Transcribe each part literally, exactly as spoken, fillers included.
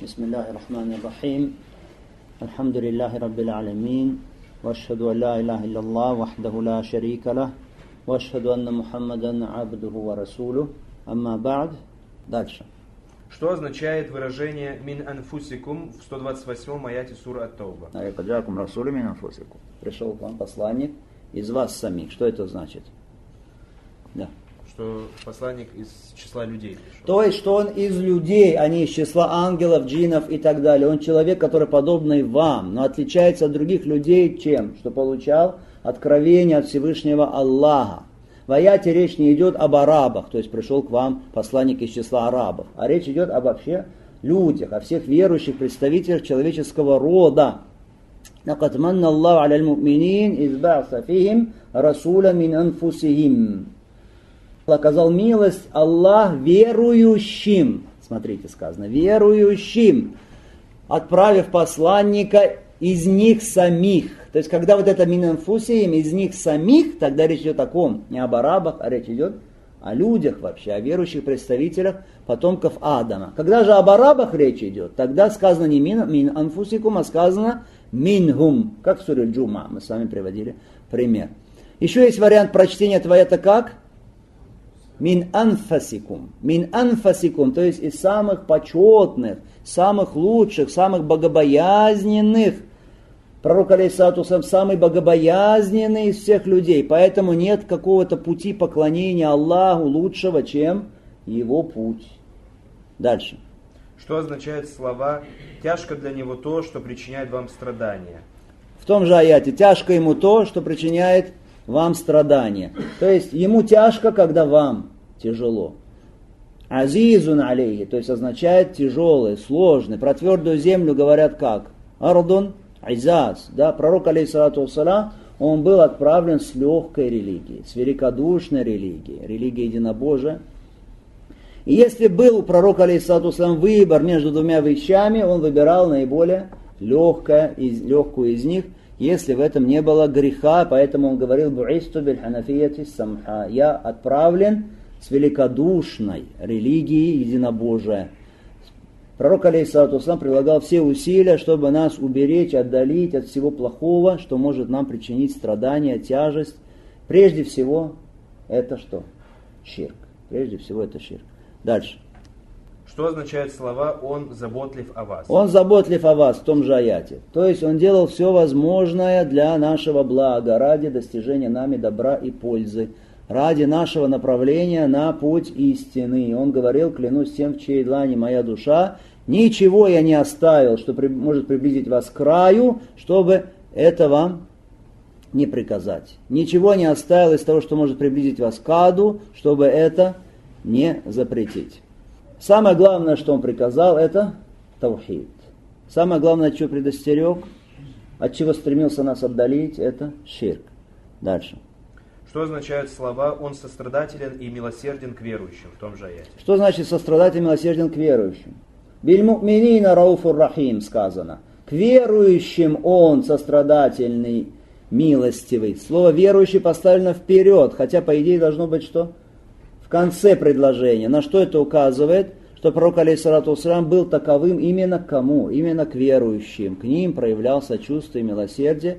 Бисмиллахи рахмани рахим. Алхамдулиллахи раббил аламин. Вашхаду ан ла илляха илляллах, вахдаху ла шарика лах. Вашхаду анна Мухаммадан абдуху ва расулюх. Амма ба'д. Дальше. Что означает выражение «мин анфусикум» в сто двадцать восьмом аяте сура Ат-Тауба? Айкаджакум расулю мин анфусикум. Пришел к вам посланник из вас самих. Что это значит? Да. Что посланник из числа людей пришел. То есть, что он из людей, а не из числа ангелов, джиннов и так далее. Он человек, который подобный вам, но отличается от других людей чем? Что получал откровение от Всевышнего Аллаха. В аяте речь не идет об арабах, то есть пришел к вам посланник из числа арабов, а речь идет об вообще людях, о всех верующих представителях человеческого рода. لَقَدْ مَنَّ اللَّهُ عَلَى الْمُؤْمِنِينَ إِذْ بَعَثَ فِيهِمْ رَسُولًا مِنْ أَنفُسِهِمْ. Оказал милость Аллах верующим, смотрите сказано, верующим, отправив посланника из них самих. То есть, когда вот это мин анфусихим, из них самих, тогда речь идет о ком? Не об арабах, а речь идет о людях вообще, о верующих представителях потомков Адама. Когда же об арабах речь идет, тогда сказано не мин, мин анфусикум, а сказано мингум, как в суре Джума, мы с вами приводили пример. Еще есть вариант прочтения этого аята как? Мин анфасикум. Мин анфасикум, то есть из самых почетных, самых лучших, самых богобоязненных. Пророк алейхиссалату вассалям самый богобоязненный из всех людей. Поэтому нет какого-то пути поклонения Аллаху лучшего, чем его путь. Дальше. Что означают слова «тяжко для него то, что причиняет вам страдания»? В том же аяте «тяжко ему то, что причиняет вам страдания». То есть ему тяжко, когда вам тяжело. Азизун алейхи, то есть означает тяжелый, сложный. Про твердую землю говорят как? Ардун Айзаз, да, пророк алейхиссалату вассалям, он был отправлен с легкой религией, с великодушной религией, религией единобожия. И если был у пророка алейхиссалату вассалям выбор между двумя вещами, он выбирал наиболее легкое, из, легкую из них, если в этом не было греха, поэтому он говорил: «Бу'исту биль ханафияти самха», я отправлен с великодушной религией единобожия. Пророк алейхиссалату вассалям прилагал все усилия, чтобы нас уберечь, отдалить от всего плохого, что может нам причинить страдания, тяжесть. Прежде всего, это что? Ширк. Прежде всего, это ширк. Дальше. Что означают слова «он заботлив о вас»? Он заботлив о вас в том же аяте. То есть он делал все возможное для нашего блага, ради достижения нами добра и пользы, ради нашего направления на путь истины. Он говорил: клянусь тем, в чьей длани моя душа, ничего я не оставил, что при, может приблизить вас к краю, чтобы это вам не приказать. Ничего не оставил из того, что может приблизить вас к аду, чтобы это не запретить. Самое главное, что он приказал, это таухид. Самое главное, от чего предостерег, от чего стремился нас отдалить, это ширк. Дальше. Что означают слова «он сострадателен и милосерден к верующим» в том же аяте? Что значит сострадателен и милосерден к верующим? «Биль му'минина рауфур рахим» сказано. К верующим он сострадательный, милостивый. Слово «верующий» поставлено вперед, хотя по идее должно быть что? В конце предложения. На что это указывает? Что пророк алейхиссалату вассалям был таковым именно к кому? Именно к верующим. К ним проявлял сочувствие и милосердие.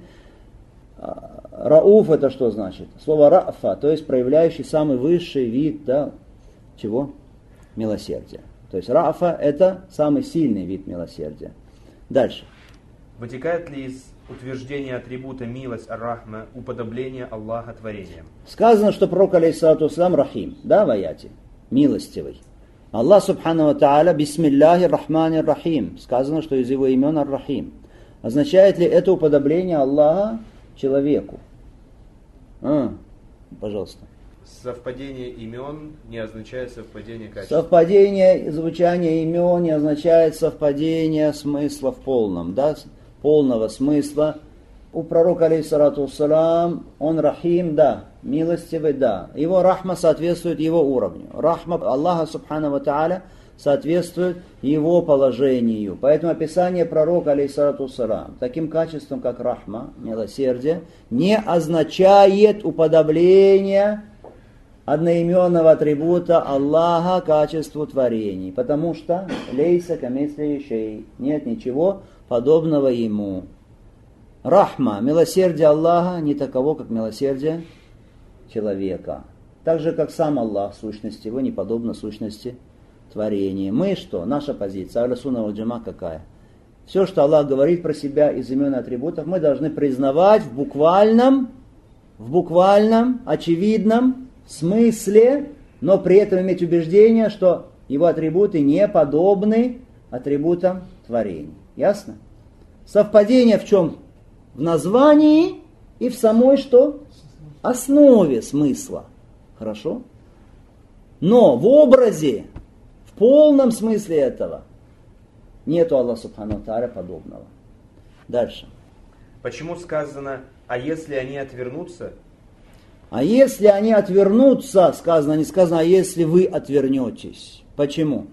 Рауф это что значит? Слово рафа, то есть проявляющий самый высший вид, да, чего? Милосердия. То есть рафа это самый сильный вид милосердия. Дальше. Вытекает ли из утверждения атрибута милость ар-рахма уподобление Аллаха творением? Сказано, что пророк алейхиссалату вассалям рахим, да, в аяте? Милостивый. Аллах субхану ва тааля бисмиллахи рахмани рахим. Сказано, что из его имен ар-рахим. Означает ли это уподобление Аллаха человеку? А, пожалуйста. Совпадение имен не означает совпадение качеств. Совпадение звучания имен не означает совпадение смысла в полном, да, полного смысла. У пророка алейхиссалату вассалям он рахим, да, милостивый, да. Его рахма соответствует его уровню. Рахма Аллаха субхану ва тааля соответствует его положению. Поэтому описание пророка алейхиссалату вассалям таким качеством, как рахма, милосердие, не означает уподобление одноименного атрибута Аллаха качеству творений. Потому что лейса камисли шей, нет ничего подобного ему. Рахма, милосердие Аллаха не таково, как милосердие человека. Так же, как сам Аллах, сущность его не подобна сущности творения. Мы что? Наша позиция, Ахлю Сунна валь Джамаа какая? Все, что Аллах говорит про себя из имен и атрибутов, мы должны признавать в буквальном, в буквальном, очевидном смысле, но при этом иметь убеждение, что его атрибуты не подобны атрибутам творения. Ясно? Совпадение в чем? В названии и в самой что? Основе смысла. Хорошо? Но в образе, в полном смысле этого, нету Аллаха Субхану ва Тааля подобного. Дальше. Почему сказано, а если они отвернутся? А если они отвернутся, сказано, не сказано, а если вы отвернетесь. Почему?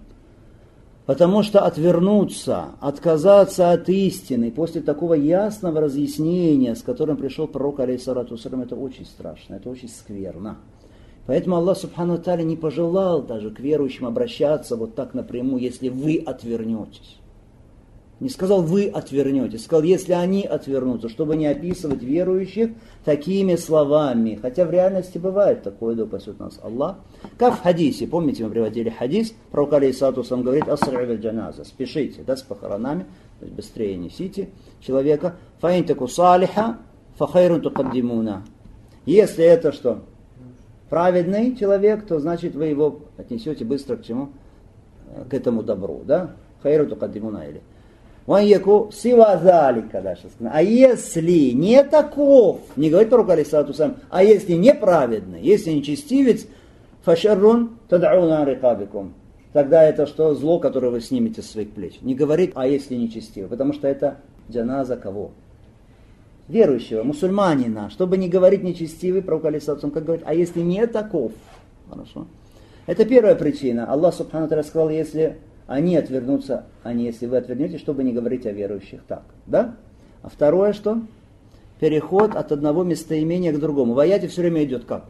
Потому что отвернуться, отказаться от истины после такого ясного разъяснения, с которым пришел пророк, алейхиссалату вассалям, это очень страшно, это очень скверно. Поэтому Аллах Субхану ва Тааля не пожелал даже к верующим обращаться вот так напрямую, если вы отвернетесь. Не сказал, вы отвернетесь, сказал, если они отвернутся, чтобы не описывать верующих такими словами. Хотя в реальности бывает такое, да упасет нас Аллах. Как в хадисе, помните, мы приводили хадис, пророк алейхиссалату вассалям говорит, асри'у биль джаназа, спешите, да, с похоронами, то есть быстрее несите человека. Фаин таку салиха, фахайрун тукаддимуна. Если это что? Праведный человек, то значит вы его отнесете быстро к чему? К этому добру, да? Хайрун тукаддимуна или. Ваньяку сивазалика, дальше сказано. А если не таков, не говорит пророк алейхиссалату вассалям, а если неправедный, если нечестивец, фашаррун тад'ауна рикабикум. Тогда это что? Зло, которое вы снимете с своих плеч. Не говорит, а если нечестивый, потому что это джаназа кого? Верующего, мусульманина. Чтобы не говорить нечестивый, пророк алейхиссалату вассалям, как говорит, а если не таков. Хорошо. Это первая причина. Аллах Субхану ва Тааля сказал, если они отвернутся, а не если вы отвернетесь, чтобы не говорить о верующих так. Да? А второе что? Переход от одного местоимения к другому. В аяте все время идет как?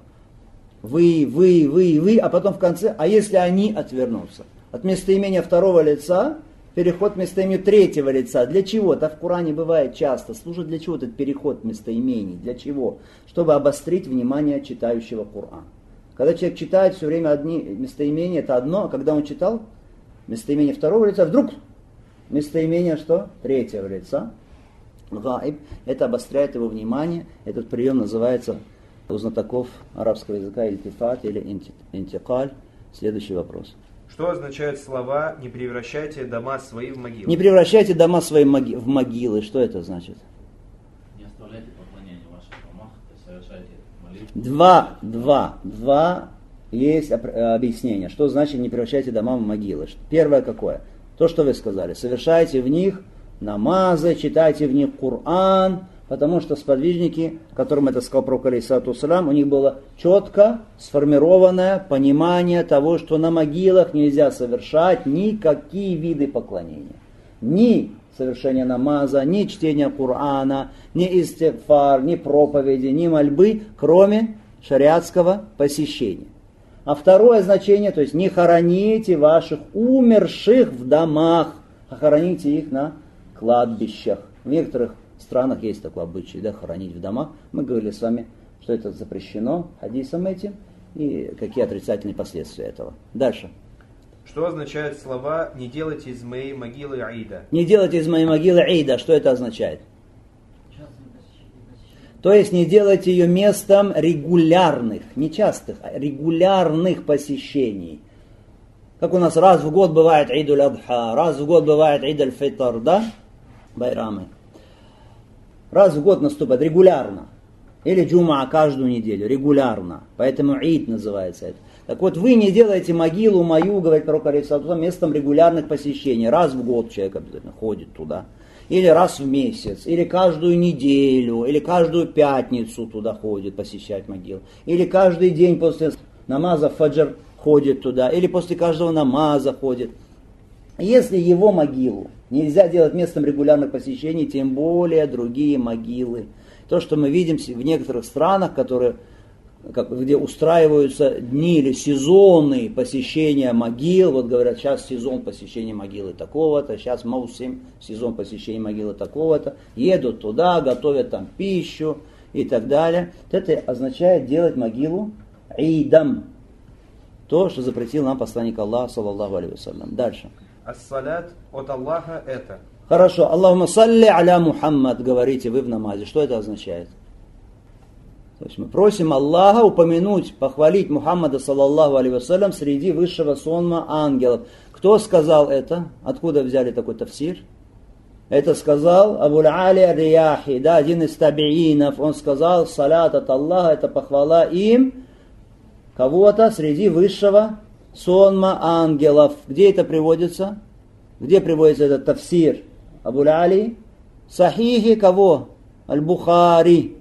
Вы, вы, вы, вы, а потом в конце, а если они отвернутся? От местоимения второго лица переход к местоимению третьего лица. Для чего? Это в Коране бывает часто. Служит для чего этот переход местоимений? Для чего? Чтобы обострить внимание читающего Коран. Когда человек читает все время одни местоимения, это одно, а когда он читал местоимение второго лица, вдруг местоимение что? Третьего лица. Гаиб. Это обостряет его внимание. Этот прием называется у знатоков арабского языка ильтифат или интикаль. Следующий вопрос. Что означают слова «не превращайте дома свои в могилы»? Не превращайте дома свои в могилы. Что это значит? Не оставляйте поклонение в ваших домах, совершайте молитву. Два, два, два есть объяснение. Что значит не превращайте дома в могилы? Первое какое? То, что вы сказали. Совершайте в них намазы, читайте в них Коран, потому что сподвижники, которым это сказал пророк алейхиссалату вассалям, у них было четко сформированное понимание того, что на могилах нельзя совершать никакие виды поклонения. Ни совершение намаза, ни чтение Корана, ни истигфар, ни проповеди, ни мольбы, кроме шариатского посещения. А второе значение, то есть не хороните ваших умерших в домах, а хороните их на кладбищах. В некоторых странах есть такой обычай, да, хоронить в домах. Мы говорили с вами, что это запрещено хадисом этим и какие отрицательные последствия этого. Дальше. Что означают слова «не делайте из моей могилы Аида»? Не делайте из моей могилы Аида. Что это означает? То есть не делайте ее местом регулярных, не частых, а регулярных посещений. Как у нас раз в год бывает Идуль Адха, раз в год бывает Идуль Фитр, да? Байрамы. Раз в год наступает регулярно. Или джума каждую неделю, регулярно. Поэтому Ид называется это. Так вот, вы не делаете могилу мою, говорит пророк алейхиссалату вассалям, местом регулярных посещений. Раз в год человек обязательно ходит туда. Или раз в месяц, или каждую неделю, или каждую пятницу туда ходит посещать могилу. Или каждый день после намаза фаджр ходит туда, или после каждого намаза ходит. Если его могилу нельзя делать местом регулярных посещений, тем более другие могилы. То, что мы видим в некоторых странах, которые как, где устраиваются дни или сезоны посещения могил. Вот говорят, сейчас сезон посещения могилы такого-то, сейчас маусим, сезон посещения могилы такого-то. Едут туда, готовят там пищу и так далее. Это означает делать могилу идам. То, что запретил нам посланник Аллаха, саллаллаху алейхи вассалям. Дальше. Ас-салят от Аллаха это. Хорошо. Аллахумма салли аля Мухаммад, говорите вы в намазе. Что это означает? То есть мы просим Аллаха упомянуть, похвалить Мухаммада, саллаллаху алейхи вассалям, среди высшего сонма ангелов. Кто сказал это? Откуда взяли такой тафсир? Это сказал Абуль Али Рияхи, да, один из табиинов. Он сказал, салят от Аллаха, это похвала им, кого-то среди высшего сонма ангелов. Где это приводится? Где приводится этот тафсир? Абуль Али? Сахихи кого? Аль-Бухари.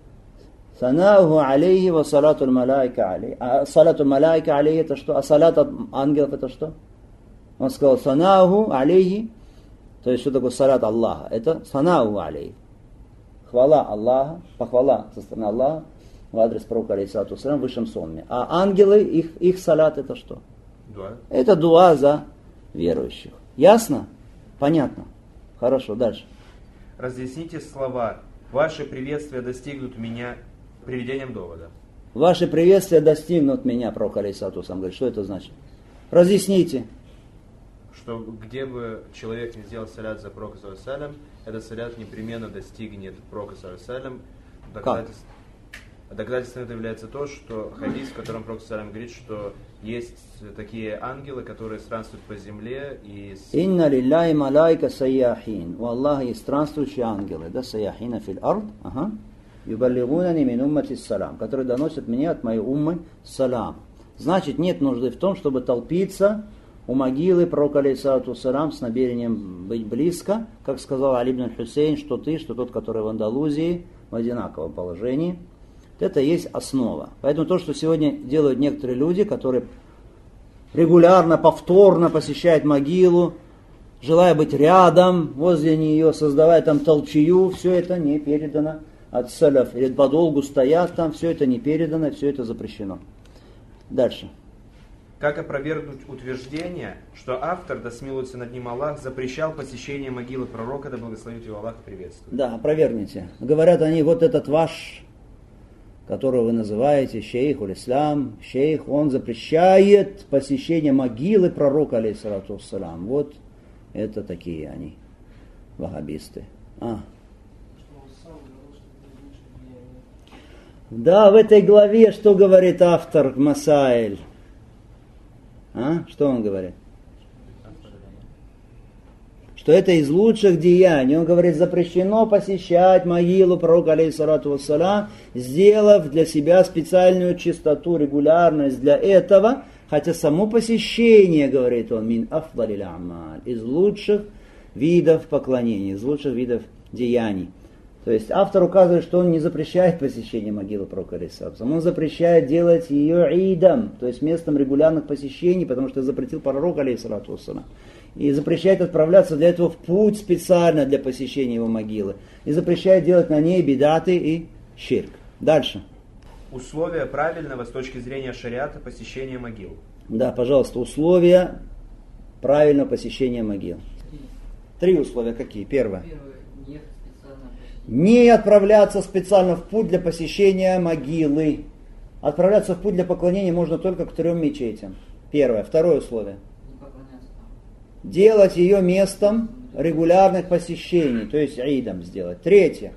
Санаху алейхи ва салату аль-малайка алейхи. А салату аль-малайка алейхи это что? А салат от ангелов это что? Он сказал санаху алейхи. То есть что такое салат Аллаха? Это санаху алейхи. Хвала Аллаха, похвала со стороны Аллаха в адрес пророка алейхиссалату вассалям в высшем сонме. А ангелы, их, их салат это что? Дуа. Это дуа за верующих. Ясно? Понятно. Хорошо, дальше. Разъясните слова. Ваши приветствия достигнут меня приведением довода. Ваши приветствия достигнут меня, пророк алейхиссалату вассалям говорит. Что это значит? Разъясните. Что где бы человек не сделал салят за пророка саллаллаху алейхи вассалям, этот салят непременно достигнет пророка саллаллаху алейхи вассалям. Доказательств... Доказательством это является то, что хадис, в котором пророк саллаллаху алейхи вассалям говорит, что есть такие ангелы, которые странствуют по земле и... Инна лилляхи малайка сайяхин. У Аллаха есть странствующие ангелы, да, сайяхина фил ард, ага. Юбаллигунани мин уммати салам, которые доносят мне от моей уммы салам. Значит, нет нужды в том, чтобы толпиться у могилы пророка алейхиссалату вассалям с намерением быть близко, как сказал Али ибн Хусейн, что ты, что тот, который в Андалузии, в одинаковом положении. Это есть основа. Поэтому то, что сегодня делают некоторые люди, которые регулярно, повторно посещают могилу, желая быть рядом, возле нее, создавая там толчью, все это не передано от салаф. Или подолгу стоят там, все это не передано, все это запрещено. Дальше. Как опровергнуть утверждение, что автор, да смилуется над ним Аллах, запрещал посещение могилы пророка, да благословит его Аллах и приветствует? Да, опровергните. Говорят они, вот этот ваш, которого вы называете шейх уль-ислам, шейх, он запрещает посещение могилы пророка, алейхиссалату вассалям. Вот это такие они, ваххабисты. А. Да, в этой главе что говорит автор Масаиль? А? Что он говорит? Что это из лучших деяний. Он говорит, запрещено посещать могилу пророка, алейхиссалату вассалям, сделав для себя специальную чистоту, регулярность для этого, хотя само посещение, говорит он, мин афдалил амаль, из лучших видов поклонения, из лучших видов деяний. То есть автор указывает, что он не запрещает посещение могилы пророка, алейхиссалату вассалям, он запрещает делать ее идом, то есть местом регулярных посещений, потому что запретил пророк, алейхиссалату вассалям. И запрещает отправляться для этого в путь специально для посещения его могилы. И запрещает делать на ней бидаты и ширк. Дальше. Условия правильного с точки зрения шариата посещения могил. Да, пожалуйста, условия правильного посещения могил. Три условия какие? Первое. Не отправляться специально в путь для посещения могилы. Отправляться в путь для поклонения можно только к трем мечетям. Первое. Второе условие. Делать ее местом регулярных посещений, то есть идом сделать. Третье.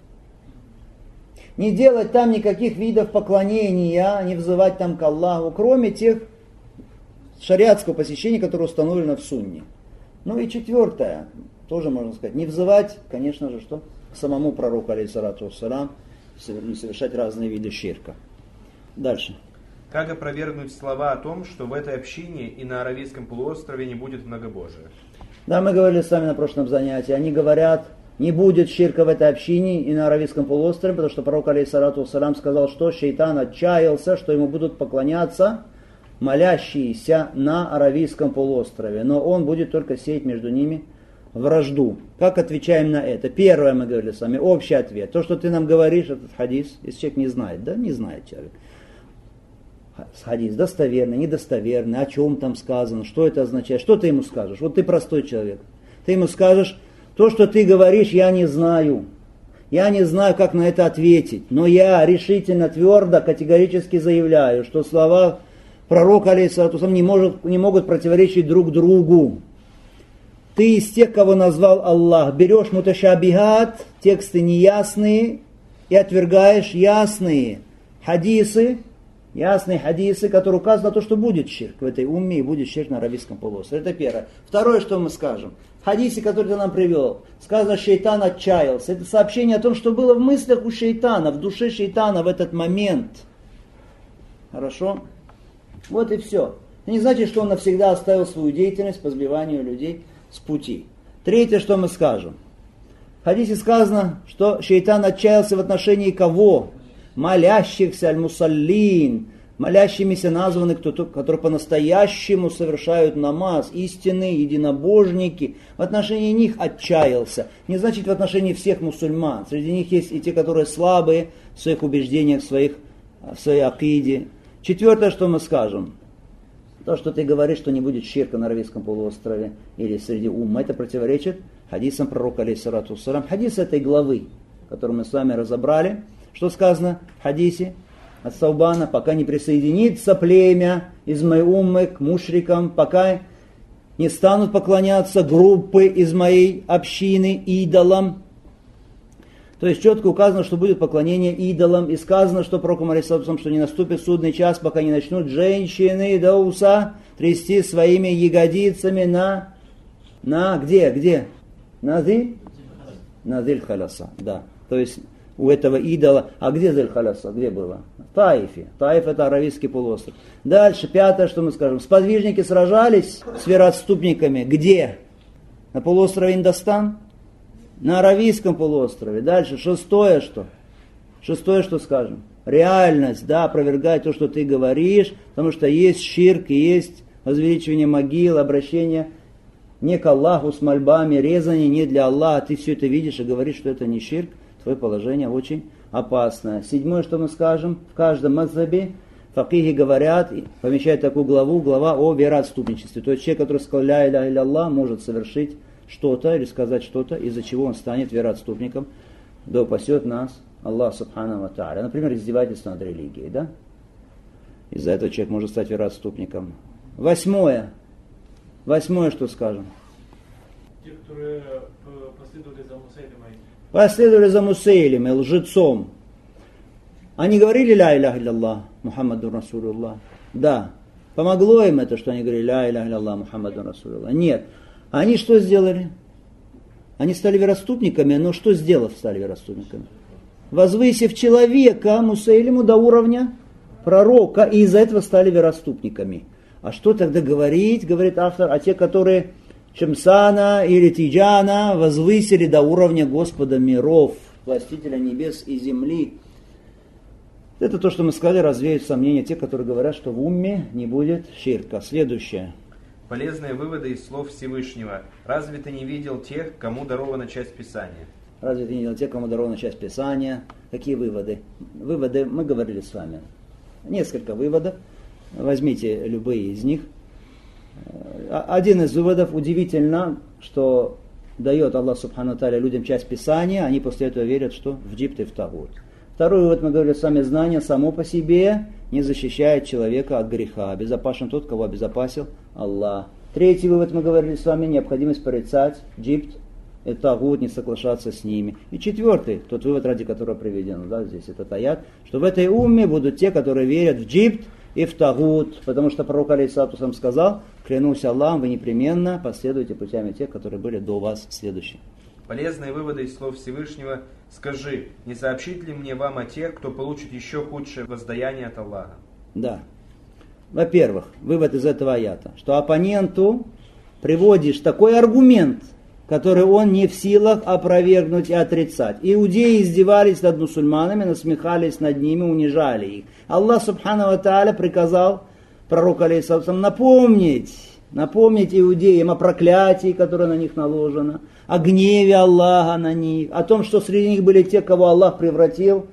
Не делать там никаких видов поклонения, не взывать там к Аллаху, кроме тех шариатского посещения, которое установлено в сунне. Ну и четвертое, тоже можно сказать, не взывать, конечно же, что к самому пророку, алейхиссалату вассалям, не совершать разные виды ширка. Дальше. Как опровергнуть слова о том, что в этой общине и на Аравийском полуострове не будет многобожия? Да, мы говорили с вами на прошлом занятии. Они говорят, не будет ширка в этой общине и на Аравийском полуострове, потому что пророк, алейхиссалату вассалям, сказал, что шейтан отчаялся, что ему будут поклоняться молящиеся на Аравийском полуострове. Но он будет только сеять между ними вражду. Как отвечаем на это? Первое, мы говорили с вами, общий ответ. То, что ты нам говоришь, этот хадис, если человек не знает, да, не знает человек. Хадис достоверный, недостоверный, о чем там сказано, что это означает, что ты ему скажешь? Вот ты простой человек. Ты ему скажешь, то, что ты говоришь, я не знаю. Я не знаю, как на это ответить, но я решительно, твердо, категорически заявляю, что слова пророка алейхиссалату вассалям не, может, не могут противоречить друг другу. Ты из тех, кого назвал Аллах, берешь муташабихат, тексты неясные, и отвергаешь ясные хадисы, ясные хадисы, которые указывают на то, что будет ширк в этой умме и будет ширк на Аравийском полуострове. Это первое. Второе, что мы скажем. В хадисе, который ты нам привел, сказано, шейтан отчаялся. Это сообщение о том, что было в мыслях у шейтана, в душе шейтана в этот момент. Хорошо? Вот и все. Это не значит, что он навсегда оставил свою деятельность по сбиванию людей с пути. Третье, что мы скажем. В хадисе сказано, что шейтан отчаялся в отношении кого? Молящихся, аль-мусаллин, молящимися названы, кто, которые по-настоящему совершают намаз, истинные единобожники. В отношении них отчаялся. Не значит в отношении всех мусульман. Среди них есть и те, которые слабые в своих убеждениях, в, своих, в своей акиде. Четвертое, что мы скажем. То, что ты говоришь, что не будет ширка на Аравийском полуострове или среди умма, это противоречит хадисам пророка алейхиссалату вассалям. Хадис этой главы, которую мы с вами разобрали. Что сказано в хадисе от Саубана? Пока не присоединится племя из моей уммы к мушрикам, пока не станут поклоняться группы из моей общины идолам. То есть четко указано, что будет поклонение идолам. И сказано, что пророком алейхиссалату, что не наступит судный час, пока не начнут женщины до уса трясти своими ягодицами на... На где? Где? На Зиль? На Зиль Халяса, да. То есть у этого идола. А где Зиль Халяса? Где было? В Таифе. Таиф это Аравийский полуостров. Дальше, пятое, что мы скажем. Сподвижники сражались с вероотступниками. Где? На полуострове Индостан? На Аравийском полуострове. Дальше, шестое что? Шестое что скажем? Реальность, да, опровергать то, что ты говоришь, потому что есть ширк, есть возвеличивание могил, обращение не к Аллаху с мольбами, резание не для Аллаха. Ты все это видишь и говоришь, что это не ширк. Твое положение очень опасное. Седьмое, что мы скажем, в каждом мазхабе факихи говорят, помещают такую главу, глава о вероотступничестве. То есть человек, который сказал ля иляха илля-Аллах, может совершить что-то или сказать что-то, из-за чего он станет вероотступником, да упасет нас Аллах субхану ва тааля. Например, издевательство над религией, да? Из-за этого человек может стать вероотступником. Восьмое. Восьмое, что скажем? Те, которые последовали за Мусайлимой. Последовали за Мусайлимой, лжецом. Они говорили ля иляха илля-Аллах, Мухаммаду Расулуллах? Да. Помогло им это, что они говорили ля иляха илля-Аллах, Мухаммаду Расулуллах? Нет. Они что сделали? Они стали вероотступниками, но что сделав, стали вероотступниками? Возвысив человека, Мусайлиму, до уровня пророка, и из-за этого стали вероотступниками. А что тогда говорить, говорит автор, о тех, которые Шамсана или Тиджана возвысили до уровня Господа миров, властителя небес и земли? Это то, что мы сказали, развеет сомнения тех, которые говорят, что в умме не будет ширка. Следующее. Полезные выводы из слов Всевышнего. Разве ты не видел тех, кому дарована часть Писания? Разве ты не видел тех, кому дарована часть Писания? Какие выводы? Выводы мы говорили с вами. Несколько выводов. Возьмите любые из них. Один из выводов, удивительно, что дает Аллах субхану тааля людям часть Писания, они после этого верят, что в джибт и в тагут. Второй вывод, мы говорили с вами, знание само по себе не защищает человека от греха. Безопасен тот, кого обезопасил Аллах. Третий вывод, мы говорили с вами, необходимость порицать джибт и тагут, не соглашаться с ними. И четвертый, тот вывод, ради которого приведен, да, здесь этот аят, что в этой умме будут те, которые верят в джибт и в тагут, потому что пророк алейхиссалату сам сказал, клянусь Аллахом, вы непременно последуете путями тех, которые были до вас следующие. Полезные выводы из слов Всевышнего. Скажи, не сообщит ли мне вам о тех, кто получит еще худшее воздаяние от Аллаха? Да. Во-первых, вывод из этого аята, что оппоненту приводишь такой аргумент, который он не в силах опровергнуть и отрицать. Иудеи издевались над мусульманами, насмехались над ними, унижали их. Аллах субхану ва тааля приказал пророку алейхиссалату напомнить Напомнить иудеям о проклятии, которое на них наложено, о гневе Аллаха на них, о том, что среди них были те, кого Аллах превратил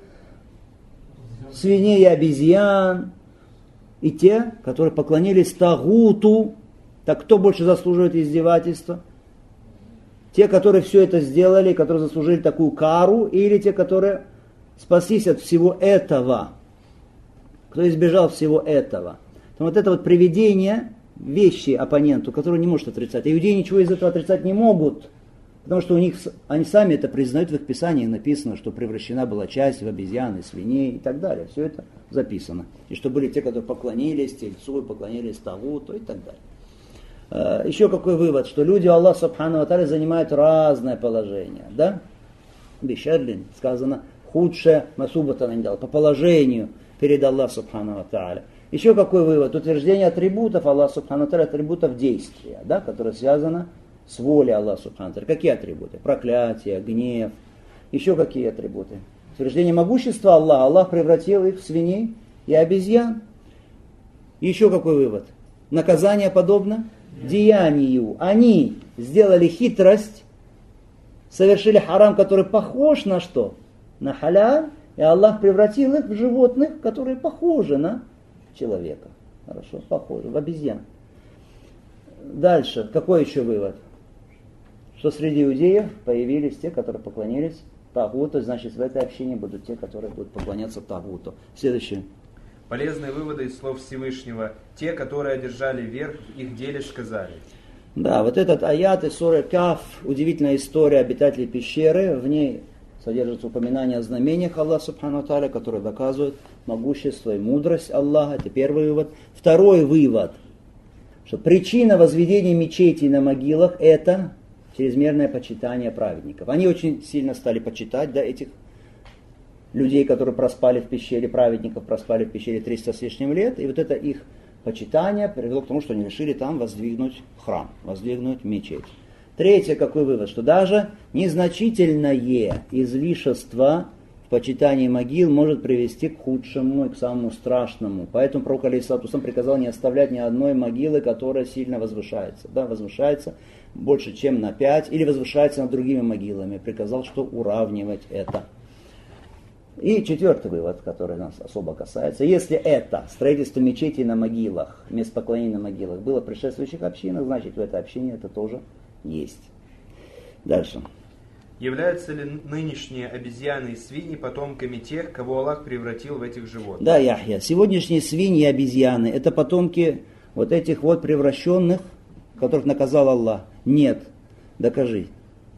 в свиней и обезьян, и те, которые поклонились Тагуту. Так кто больше заслуживает издевательства? Те, которые все это сделали, которые заслужили такую кару, или те, которые спаслись от всего этого? Кто избежал всего этого? То вот это вот приведение вещи оппоненту, который не может отрицать. Иудеи ничего из этого отрицать не могут, потому что у них, они сами это признают, в их писании написано, что превращена была часть в обезьяны, свиней и так далее. Все это записано. И что были те, которые поклонились Тельцу, поклонились Тагуту и так далее. Еще какой вывод, что люди Аллаха Субхану ва Тааля занимают разное положение. Да? Бишарлин сказано, худшее масубата не дал, по положению перед Аллахом Субхану ва Тааля. Еще какой вывод? Утверждение атрибутов Аллаха Субхану ва Тааля, атрибутов действия, да, которое связано с волей Аллаха Субхану ва Тааля. Какие атрибуты? Проклятие, гнев. Еще какие атрибуты? Утверждение могущества Аллаха. Аллах превратил их в свиней и обезьян. Еще какой вывод? Наказание подобно деянию. Они сделали хитрость, совершили харам, который похож на что? На халяль. И Аллах превратил их в животных, которые похожи на человека. Хорошо, похожи, в обезьян. Дальше, какой еще вывод? Что среди иудеев появились те, которые поклонились Тагуту, значит в этой общине будут те, которые будут поклоняться Тагуту. Следующее. Полезные выводы из слов Всевышнего. Те, которые одержали верх, в их деле сказали. Да, вот этот аят из суры Каф, удивительная история обитателей пещеры, в ней содержится упоминание о знамениях Аллаха Субхану ва Тааля, которые доказывают могущество и мудрость Аллаха. Это первый вывод. Второй вывод, что причина возведения мечетей на могилах – это чрезмерное почитание праведников. Они очень сильно стали почитать, да, этих людей, которые проспали в пещере, праведников проспали в пещере триста с лишним лет. И вот это их почитание привело к тому, что они решили там воздвигнуть храм, воздвигнуть мечеть. Третье, какой вывод, что даже незначительное излишество в почитании могил может привести к худшему и к самому страшному. Поэтому пророк алейхиссалату вассалям приказал не оставлять ни одной могилы, которая сильно возвышается. Да, возвышается больше, чем на пять, или возвышается над другими могилами. Приказал, что уравнивать это. И четвертый вывод, который нас особо касается. Если это, строительство мечетей на могилах, мест поклонения на могилах, было в предшествующих общинах, значит в этой общине это тоже есть. Дальше. Являются ли нынешние обезьяны и свиньи потомками тех, кого Аллах превратил в этих животных? Да, Яхья. Сегодняшние свиньи и обезьяны – это потомки вот этих вот превращенных, которых наказал Аллах. Нет. Докажи.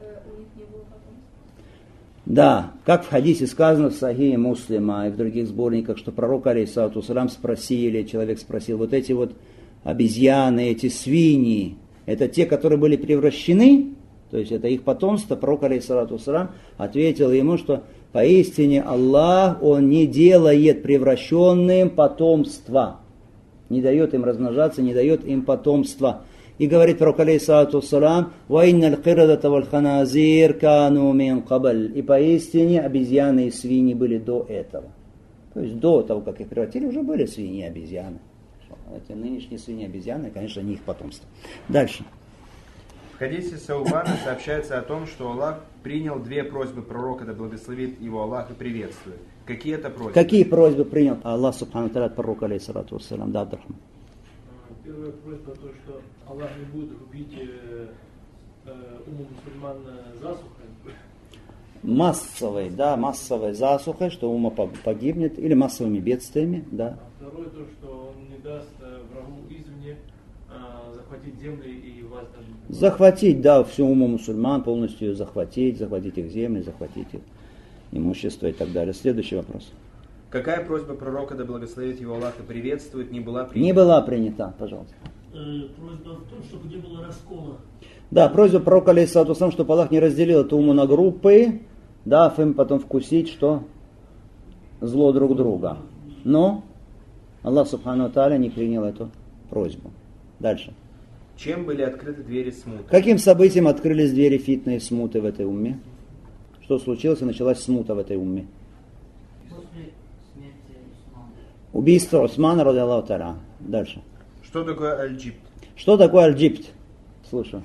Да, как в хадисе сказано в Сахихе Муслима и в других сборниках, что пророк алейхиссалату вассалям спросили, человек спросил, вот эти вот обезьяны, эти свиньи, это те, которые были превращены, то есть это их потомство. Пророк алейхиссалату вассалям ответил ему, что поистине Аллах, Он не делает превращенным потомства, не дает им размножаться, не дает им потомства. И говорит пророк алейхиссалату вассалям, «Ваинналь кирадата валь ханазир кану мин кабаль». И поистине обезьяны и свиньи были до этого. То есть до того, как их превратили, уже были свиньи и обезьяны. Эти нынешние свиньи и обезьяны, конечно, не их потомство. Дальше. В хадисе Саубана сообщается о том, что Аллах принял две просьбы пророка, да благословит его Аллах и приветствует. Какие это просьбы? Какие просьбы принял Аллах субхану ва тааля от пророка алейхиссалату вассалям? Да, Абдурахман. Первая просьба то, что Аллах не будет убить э, э, уму мусульман засухой. Массовой, да, массовой засухой, что ума погибнет, или массовыми бедствиями, да. А второе то, что он не даст э, врагу извне э, захватить земли и вас даже... Захватить, да, всю уму мусульман, полностью захватить, захватить их земли, захватить их имущество и так далее. Следующий вопрос. Какая просьба пророка, да благословит его Аллах и приветствует, не была принята? Не была принята, пожалуйста. Э, просьба в том, чтобы не было раскола. Да, просьба пророка алейхиссалату вассалям, чтобы Аллах не разделил эту уму на группы, дав им потом вкусить, что зло друг друга. Но Аллах субхану ва тааля не принял эту просьбу. Дальше. Чем были открыты двери смуты? Каким событием открылись двери фитны и смуты в этой умме? Что случилось и началась смута в этой умме? После смерти Усмана. Убийство Усмана, ради Аллаху тааля. Дальше. Что такое аль-джибт? Что такое аль-джибт? Слушаю.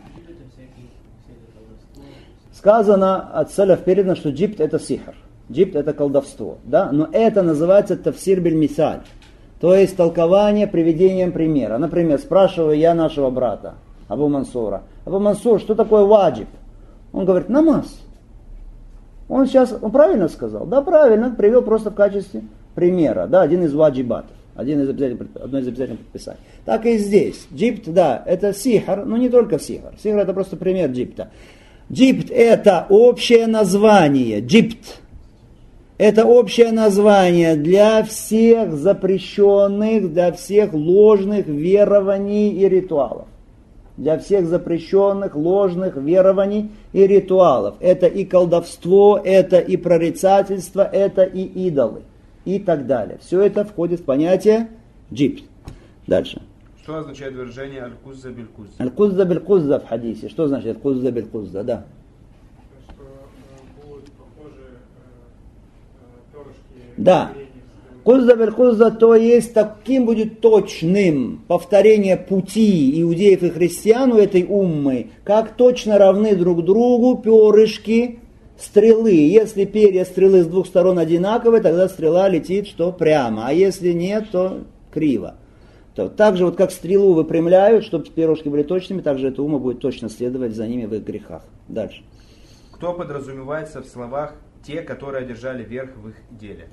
Сказано от саляф передано, что джибт это сихр. Джибт это колдовство. Да? Но это называется тафсир биль-мисаль. То есть толкование приведением примера. Например, спрашиваю я нашего брата, Абу Мансура. Абу Мансур, что такое ваджиб? Он говорит, намаз. Он сейчас, он правильно сказал? Да, правильно, привел просто в качестве примера. Да, один из ваджибатов. Один из обязательных, одно из обязательных предписаний. Так и здесь. Джибт, да, это сихр, но не только сихр. Сихр это просто пример джибта. Джибт это общее название. Джибт. Это общее название для всех запрещенных, для всех ложных верований и ритуалов. Для всех запрещенных, ложных верований и ритуалов. Это и колдовство, это и прорицательство, это и идолы. И так далее. Все это входит в понятие джибт. Дальше. Что означает выражение аль-кузза биль-кузза? Аль-кузза биль-кузза в хадисе. Что значит аль-кузза биль-кузза? Да. Что э, будут похожи э, э, перышки. Да. Кузза биль-кузза, то есть таким будет точным повторение пути иудеев и христиан у этой уммы, как точно равны друг другу перышки стрелы. Если перья стрелы с двух сторон одинаковые, тогда стрела летит что прямо, а если нет, то криво. То, так же, вот как стрелу выпрямляют, чтобы перышки были точными, так же эта ума будет точно следовать за ними в их грехах. Дальше. Кто подразумевается в словах те, которые одержали верх в их деле?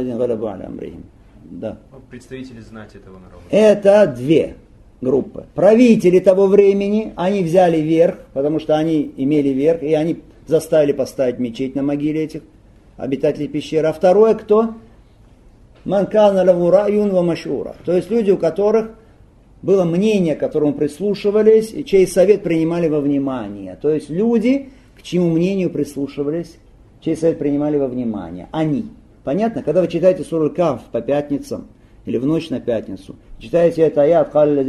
Да. Представители знати этого народа. Это две группы. Правители того времени, они взяли верх, потому что они имели верх, и они заставили поставить мечеть на могиле этих обитателей пещеры. А второе кто? Манкана лаву раюн ва машура. То есть люди, у которых было мнение, к которому прислушивались, и чей совет принимали во внимание. То есть люди, к чьему мнению прислушивались, чей совет принимали во внимание. Они. Понятно? Когда вы читаете суру Каф по пятницам, или в ночь на пятницу, читаете это аят,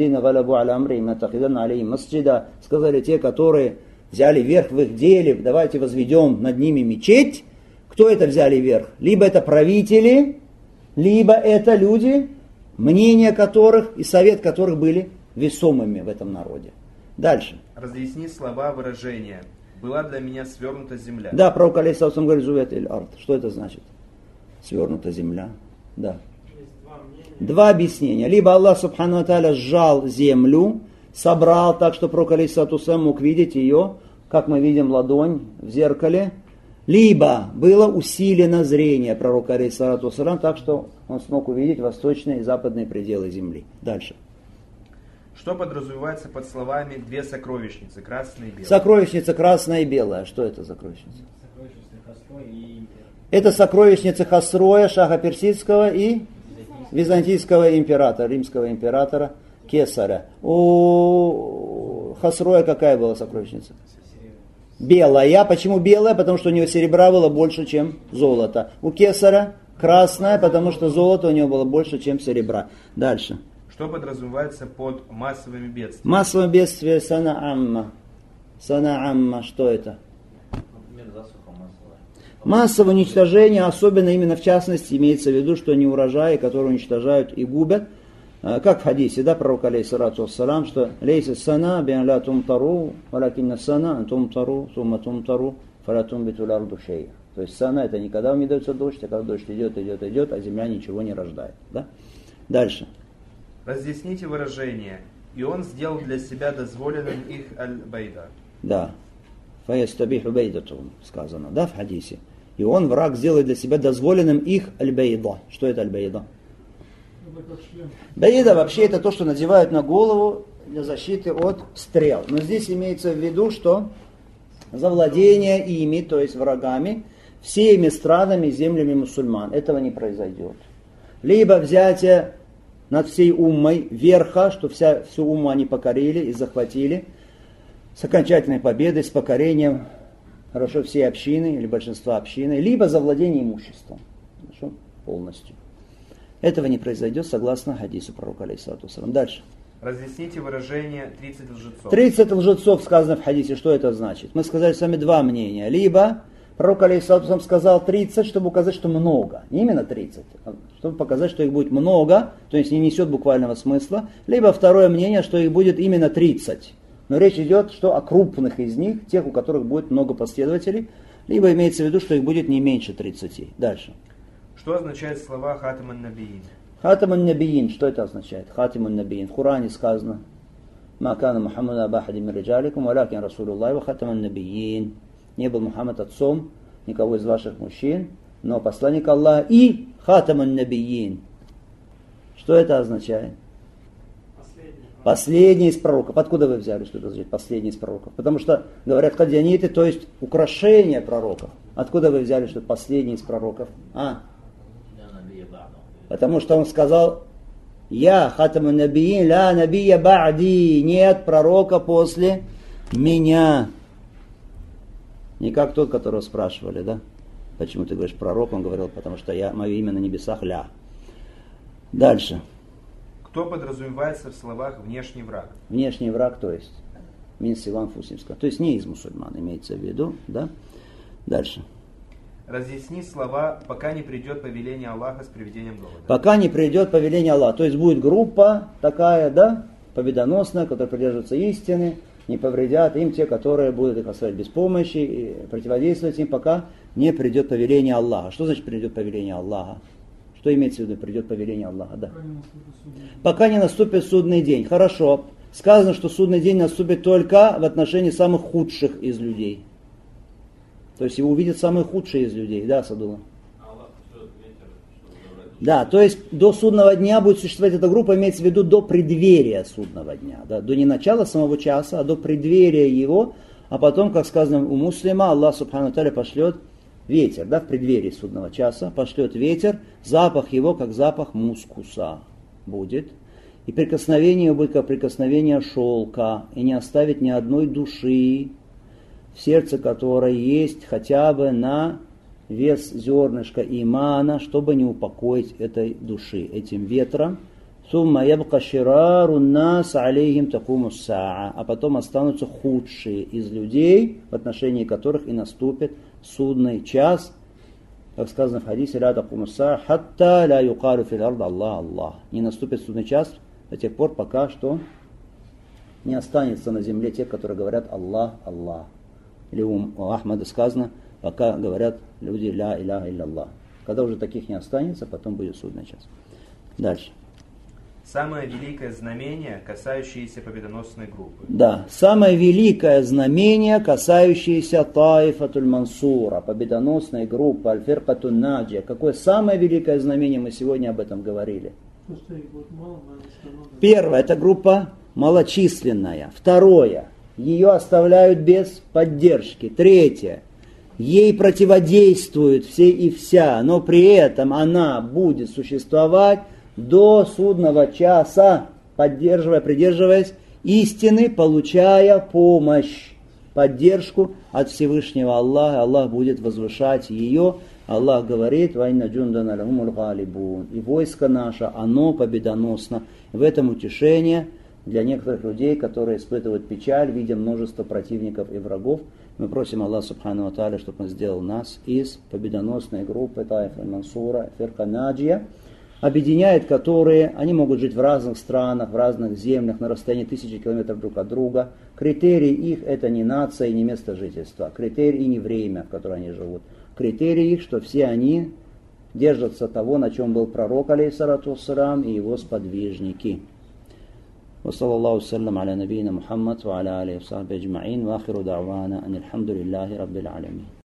сказали те, которые взяли верх в их деле, давайте возведем над ними мечеть. Кто это взяли верх? Либо это правители, либо это люди, мнения которых и совет которых были весомыми в этом народе. Дальше. Разъясни слова выражения. Была для меня свернута земля. Да, пророк алейхиссалам говорит, зувет иль ард. Что это значит? Свернута земля. Да. Два объяснения. Либо Аллах субхану ва тааля сжал землю, собрал так, что пророк алейхиссалам мог видеть ее, как мы видим ладонь в зеркале. Либо было усилено зрение пророка алейхиссалам так, что он смог увидеть восточные и западные пределы земли. Дальше. Что подразумевается под словами «две сокровищницы», красная и белая? Сокровищница красная и белая. Что это сокровищница? Сокровищница Хасроя и империя. Это сокровищница Хасроя, шаха персидского и византийского императора, римского императора Кесаря. У Хасроя какая была сокровищница? Белая. Почему белая? Потому что у него серебра было больше, чем золота. У Кесаря красная, потому что золота у него было больше, чем серебра. Дальше. Что подразумевается под массовыми бедствиями? Массовое бедствие сана амма. Сана амма. Что это? Например, засуха массовая. Массовое уничтожение, особенно именно в частности, имеется в виду, что не урожаи, которые уничтожают и губят. Как в хадисе, да, пророк алейхиссалату вассалам, что лейса сана биан ла тумтару, валакинна сана тумтару, сумма тумтару, фала тумбиту ларду шейя. То есть сана это не когда вам не дается дождь, а когда дождь идет, идет, идет, а земля ничего не рождает. Да? Дальше. Разъясните выражение. И он сделал для себя дозволенным их аль-байда. Да. Фаястабиху бейдатум, сказано, да, в хадисе. И он, враг, сделает для себя дозволенным их аль-байда. Что это аль-байда? Бейда вообще это то, что надевают на голову для защиты от стрел. Но здесь имеется в виду, что завладение ими, то есть врагами, всеми странами, землями мусульман. Этого не произойдет. Либо взятие над всей уммой верха, что вся, всю умму они покорили и захватили, с окончательной победой, с покорением хорошо всей общины или большинства общины, либо завладение имуществом. Хорошо? Полностью. Этого не произойдет согласно хадису пророка алейхиссалату вассалам. Дальше. Разъясните выражение тридцать лжецов. тридцать лжецов сказано в хадисе. Что это значит? Мы сказали с вами два мнения. Либо Пророк алейхиссалату сказал тридцать, чтобы указать, что много. Не именно тридцать, а чтобы показать, что их будет много, то есть не несет буквального смысла. Либо второе мнение, что их будет именно тридцать. Но речь идет, что о крупных из них, тех, у которых будет много последователей, либо имеется в виду, что их будет не меньше тридцати. Дальше. Что означает слова Хатам ан-Набиин? Хатам ан-Набиин, что это означает? Хатам ан-Набиин. В Коране сказано: «Ма кана Мухаммад аба ахади мин риджаликум, валякин Расулуллахи ва хатам ан-Набиин». Не был Мухаммад отцом никого из ваших мужчин, но посланник Аллаха и Хатам ан-Набиин. Что это означает? Последний. Последний из пророков. Откуда вы взяли, что это означает последний из пророков? Потому что говорят кадьяниты, то есть украшение пророков. Откуда вы взяли, что это последний из пророков? А? Потому что он сказал: «Я Хатам ан-Набиин, ля набия ба'ди». Нет пророка после меня. Не как тот, которого спрашивали, да? Почему ты говоришь пророк? Он говорил, потому что я, мое имя на небесах ля. Дальше. Кто подразумевается в словах внешний враг? Внешний враг, то есть мин сиван фусимска. То есть не из мусульман, имеется в виду, да? Дальше. Разъясни слова, пока не придет повеление Аллаха с приведением голода. Пока не придет повеление Аллаха. То есть будет группа такая, да, победоносная, которая придерживается истины, не повредят им те, которые будут их оставить без помощи, и противодействовать им, пока не придет повеление Аллаха. Что значит придет повеление Аллаха? Что имеется в виду, придет повеление Аллаха? Да. Пока не наступит судный день. Хорошо. Сказано, что судный день наступит только в отношении самых худших из людей. То есть его увидят самые худшие из людей. Да, Садула? Да, то есть до судного дня будет существовать эта группа, имеется в виду до преддверия судного дня. Да, до не начала самого часа, а до преддверия его. А потом, как сказано у муслима, Аллах Субхану ва Тааля пошлет ветер, да, в преддверии судного часа, пошлет ветер, запах его, как запах мускуса будет. И прикосновение его будет, как прикосновение шелка, и не оставит ни одной души, в сердце которой есть хотя бы на вес зернышка имана, чтобы не упокоить этой души этим ветром. А потом останутся худшие из людей, в отношении которых и наступит судный час. Как сказано в хадисе: не наступит судный час до тех пор, пока что не останется на земле тех, которые говорят Аллах, Аллах. Или у Ахмада сказано, пока говорят люди ля иляха илляллах. Когда уже таких не останется, потом будет судный час. Дальше. Самое великое знамение, касающееся победоносной группы. Да, самое великое знамение, касающееся Таифатуль Мансура, победоносной группы, Аль-Фиркатун Наджия. Какое самое великое знамение, мы сегодня об этом говорили. Первое, это группа малочисленная. Второе, ее оставляют без поддержки. Третье, ей противодействуют все и вся, но при этом она будет существовать до судного часа, поддерживая, придерживаясь истины, получая помощь, поддержку от Всевышнего Аллаха. Аллах будет возвышать ее. Аллах говорит: «Вайна джундана лахумул галибун». И войско наше, оно победоносно. В этом утешение для некоторых людей, которые испытывают печаль, видя множество противников и врагов. Мы просим Аллаха Субхану ва Тааля, чтобы Он сделал нас из победоносной группы Таиф аль-Мансура, Фирка Наджия, объединяет которые, они могут жить в разных странах, в разных землях, на расстоянии тысячи километров друг от друга. Критерий их — это не нация и не место жительства. Критерий не время, в котором они живут. Критерий их, что все они держатся того, на чем был пророк, алейхиссалату вассалям, и его сподвижники. وصلى الله وسلم على نبينا محمد وعلى آله وصحبه أجمعين وآخر دعوانا أن الحمد لله رب العالمين.